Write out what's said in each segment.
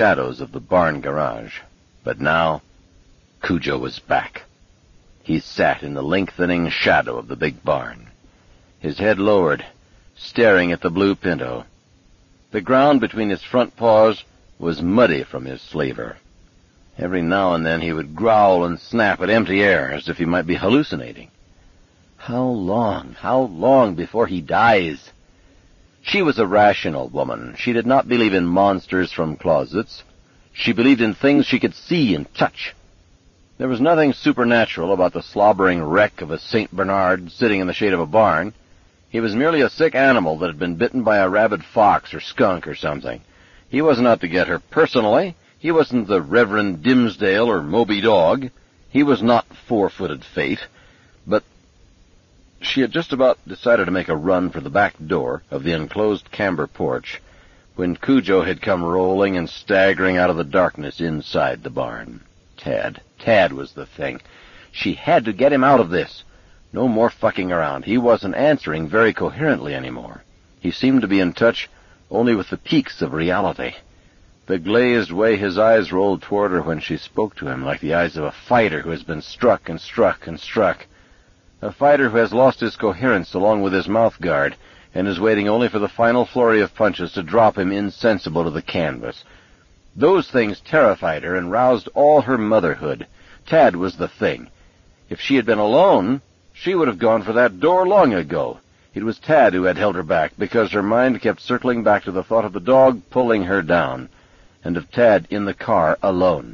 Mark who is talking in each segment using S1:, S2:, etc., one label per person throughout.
S1: shadows of the barn garage. But now, Cujo was back. He sat in the lengthening shadow of the big barn, his head lowered, staring at the blue Pinto. The ground between his front paws was muddy from his slaver. Every now and then he would growl and snap at empty air as if he might be hallucinating. How long before he dies? She was a rational woman. She did not believe in monsters from closets. She believed in things she could see and touch. There was nothing supernatural about the slobbering wreck of a St. Bernard sitting in the shade of a barn. He was merely a sick animal that had been bitten by a rabid fox or skunk or something. He wasn't out to get her personally. He wasn't the Reverend Dimsdale or Moby Dog. He was not four-footed fate. But she had just about decided to make a run for the back door of the enclosed camber porch when Cujo had come rolling and staggering out of the darkness inside the barn. Tad was the thing. She had to get him out of this. No more fucking around. He wasn't answering very coherently anymore. He seemed to be in touch only with the peaks of reality. The glazed way his eyes rolled toward her when she spoke to him, like the eyes of a fighter who has been struck and struck and struck. A fighter who has lost his coherence along with his mouth guard and is waiting only for the final flurry of punches to drop him insensible to the canvas. Those things terrified her and roused all her motherhood. Tad was the thing. If she had been alone, she would have gone for that door long ago. It was Tad who had held her back, because her mind kept circling back to the thought of the dog pulling her down, and of Tad in the car alone.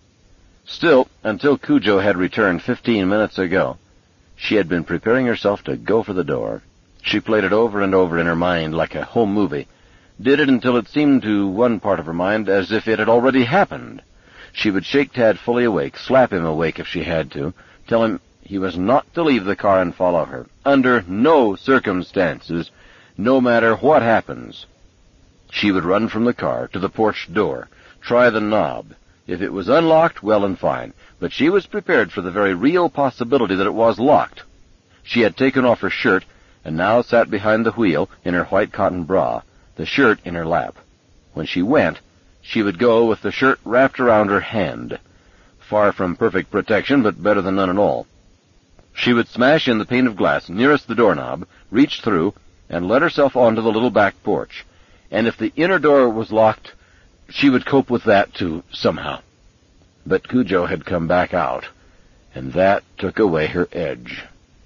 S1: Still, until Cujo had returned 15 minutes ago, she had been preparing herself to go for the door. She played it over and over in her mind like a home movie, did it until it seemed to one part of her mind as if it had already happened. She would shake Tad fully awake, slap him awake if she had to, tell him he was not to leave the car and follow her, under no circumstances, no matter what happens. She would run from the car to the porch door, try the knob. If it was unlocked, well and fine, but she was prepared for the very real possibility that it was locked. She had taken off her shirt and now sat behind the wheel in her white cotton bra, the shirt in her lap. When she went, she would go with the shirt wrapped around her hand. Far from perfect protection, but better than none at all. She would smash in the pane of glass nearest the doorknob, reach through, and let herself onto the little back porch. And if the inner door was locked, she would cope with that, too, somehow. But Cujo had come back out, and that took away her edge.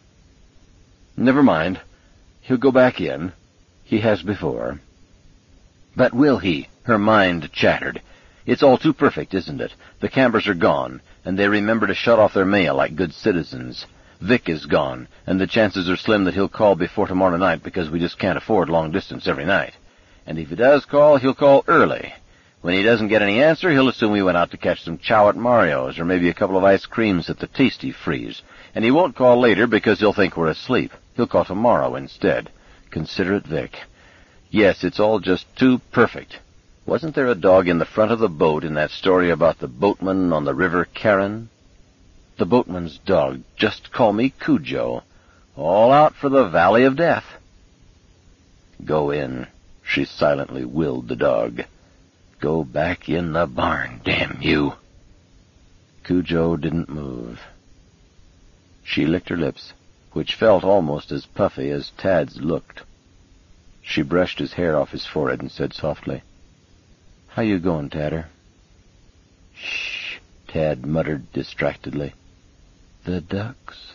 S1: Never mind. He'll go back in. He has before. But will he? Her mind chattered. It's all too perfect, isn't it? The Campers are gone, and they remember to shut off their mail like good citizens. Vic is gone, and the chances are slim that he'll call before tomorrow night because we just can't afford long distance every night. And if he does call, he'll call early. When he doesn't get any answer, he'll assume we went out to catch some chow at Mario's or maybe a couple of ice creams at the Tasty Freeze. And he won't call later because he'll think we're asleep. He'll call tomorrow instead. Considerate Vic. Yes, it's all just too perfect. Wasn't there a dog in the front of the boat in that story about the boatman on the River Karen? The boatman's dog. Just call me Cujo. All out for the Valley of Death. Go in, she silently willed the dog. Go back in the barn, damn you. Cujo didn't move. She licked her lips, which felt almost as puffy as Tad's looked. She brushed his hair off his forehead and said softly, "How you going, Tadder?" "Shh," Tad muttered distractedly. "The ducks."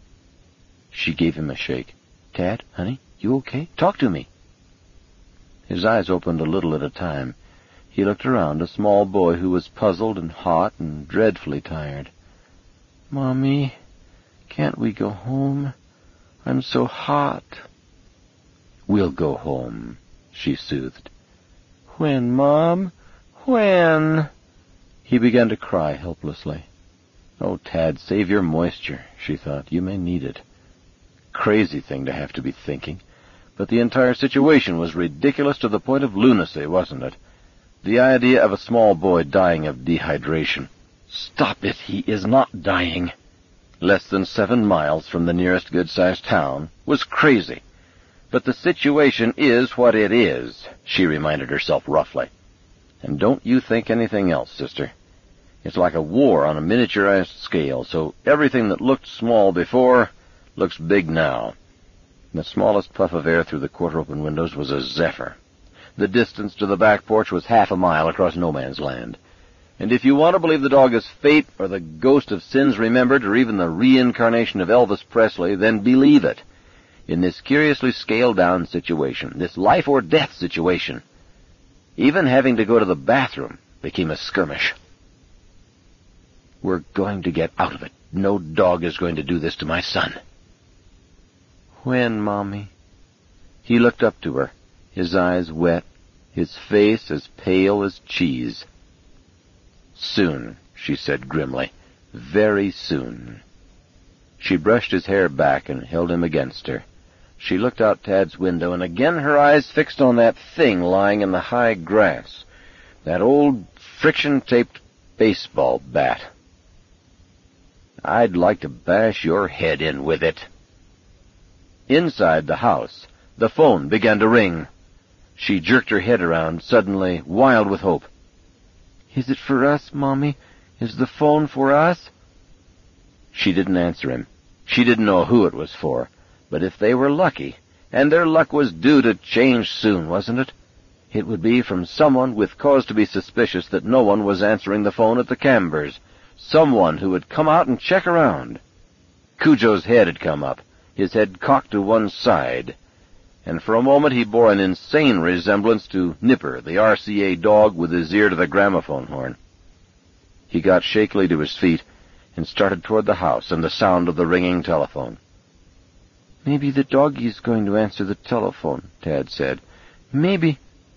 S1: She gave him a shake. "Tad, honey, you okay? Talk to me." His eyes opened a little at a time. He looked around, a small boy who was puzzled and hot and dreadfully tired. "Mommy, can't we go home? I'm so hot." "We'll go home," she soothed. "When, Mom? When?" He began to cry helplessly. "Oh, Tad, save your moisture," she thought. "You may need it." Crazy thing to have to be thinking. But the entire situation was ridiculous to the point of lunacy, wasn't it? The idea of a small boy dying of dehydration. Stop it, he is not dying. Less than 7 miles from the nearest good-sized town was crazy. But the situation is what it is, she reminded herself roughly. And don't you think anything else, sister. It's like a war on a miniaturized scale, so everything that looked small before looks big now. The smallest puff of air through the quarter-open windows was a zephyr. The distance to the back porch was half a mile across no man's land. And if you want to believe the dog is fate, or the ghost of sins remembered, or even the reincarnation of Elvis Presley, then believe it. In this curiously scaled-down situation, this life-or-death situation, even having to go to the bathroom became a skirmish. We're going to get out of it. No dog is going to do this to my son. When, Mommy? He looked up to her, his eyes wet, his face as pale as cheese. Soon, she said grimly. Very soon. She brushed his hair back and held him against her. She looked out Tad's window, and again her eyes fixed on that thing lying in the high grass, that old friction-taped baseball bat. I'd like to bash your head in with it. Inside the house, the phone began to ring. She jerked her head around, suddenly wild with hope. Is it for us, Mommy? Is the phone for us? She didn't answer him. She didn't know who it was for. But if they were lucky, and their luck was due to change soon, wasn't it? It would be from someone with cause to be suspicious that no one was answering the phone at the Cambers. Someone who had come out and check around. Cujo's head had come up, his head cocked to one side, and for a moment he bore an insane resemblance to Nipper, the RCA dog with his ear to the gramophone horn. He got shakily to his feet and started toward the house and the sound of the ringing telephone. Maybe the doggie's going to answer the telephone, Tad said. Maybe.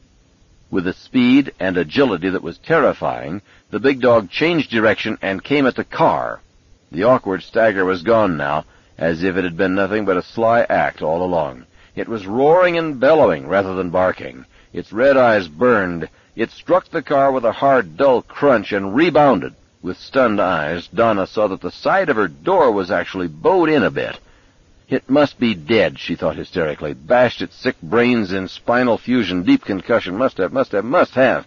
S1: With a speed and agility that was terrifying, the big dog changed direction and came at the car. The awkward stagger was gone now, as if it had been nothing but a sly act all along. It was roaring and bellowing rather than barking. Its red eyes burned. It struck the car with a hard, dull crunch and rebounded. With stunned eyes, Donna saw that the side of her door was actually bowed in a bit. It must be dead, she thought hysterically. Bashed its sick brains in spinal fusion, deep concussion. Must have.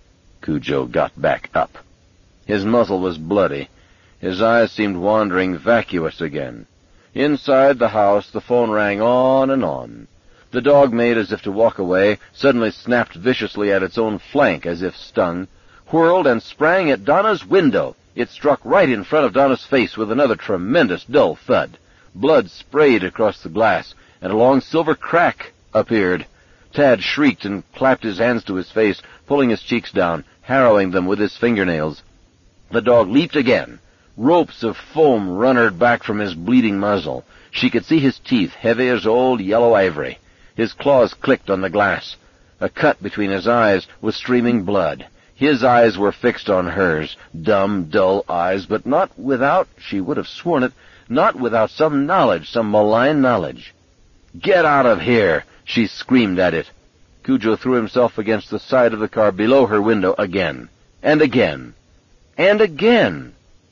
S1: Cujo got back up. His muzzle was bloody. His eyes seemed wandering vacuous again. Inside the house, the phone rang on and on. The dog made as if to walk away, suddenly snapped viciously at its own flank as if stung, whirled and sprang at Donna's window. It struck right in front of Donna's face with another tremendous dull thud. Blood sprayed across the glass, and a long silver crack appeared. Tad shrieked and clapped his hands to his face, pulling his cheeks down, harrowing them with his fingernails. The dog leaped again. Ropes of foam runnered back from his bleeding muzzle. She could see his teeth, heavy as old yellow ivory. His claws clicked on the glass. A cut between his eyes was streaming blood. His eyes were fixed on hers, dumb, dull eyes, but not without, she would have sworn it, not without some knowledge, some malign knowledge. "Get out of here!" she screamed at it. Cujo threw himself against the side of the car below her window again, and again, and again.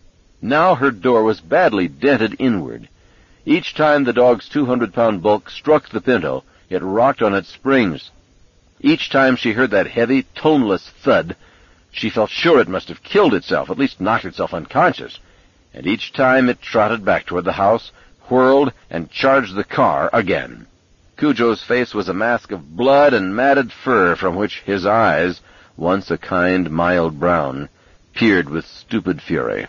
S1: Now her door was badly dented inward. Each time the dog's 200-pound bulk struck the Pinto, it rocked on its springs. Each time she heard that heavy, toneless thud, she felt sure it must have killed itself, at least knocked itself unconscious. And each time it trotted back toward the house, whirled, and charged the car again. Cujo's face was a mask of blood and matted fur from which his eyes, once a kind, mild brown, peered with stupid fury.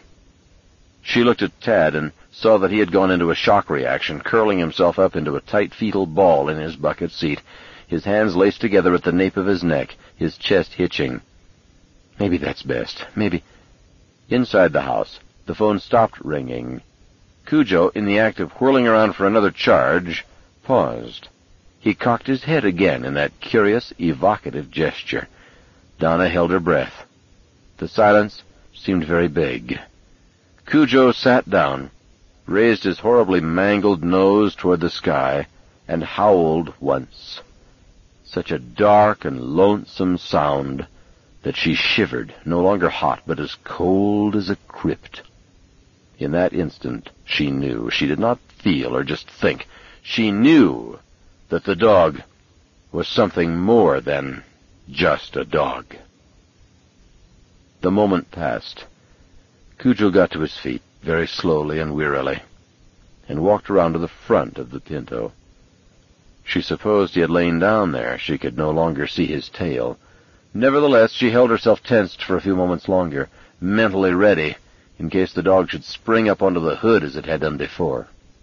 S1: She looked at Tad and saw that he had gone into a shock reaction, curling himself up into a tight fetal ball in his bucket seat, his hands laced together at the nape of his neck, his chest hitching. Maybe that's best. Maybe. Inside the house, the phone stopped ringing. Cujo, in the act of whirling around for another charge, paused. He cocked his head again in that curious, evocative gesture. Donna held her breath. The silence seemed very big. Cujo sat down, raised his horribly mangled nose toward the sky, and howled once. Such a dark and lonesome sound that she shivered, no longer hot, but as cold as a crypt. In that instant, she knew. She did not feel or just think. She knew that the dog was something more than just a dog. The moment passed. Cudjo got to his feet, very slowly and wearily, and walked around to the front of the Pinto. She supposed he had lain down there. She could no longer see his tail. Nevertheless, she held herself tensed for a few moments longer, mentally ready, in case the dog should spring up onto the hood as it had done before.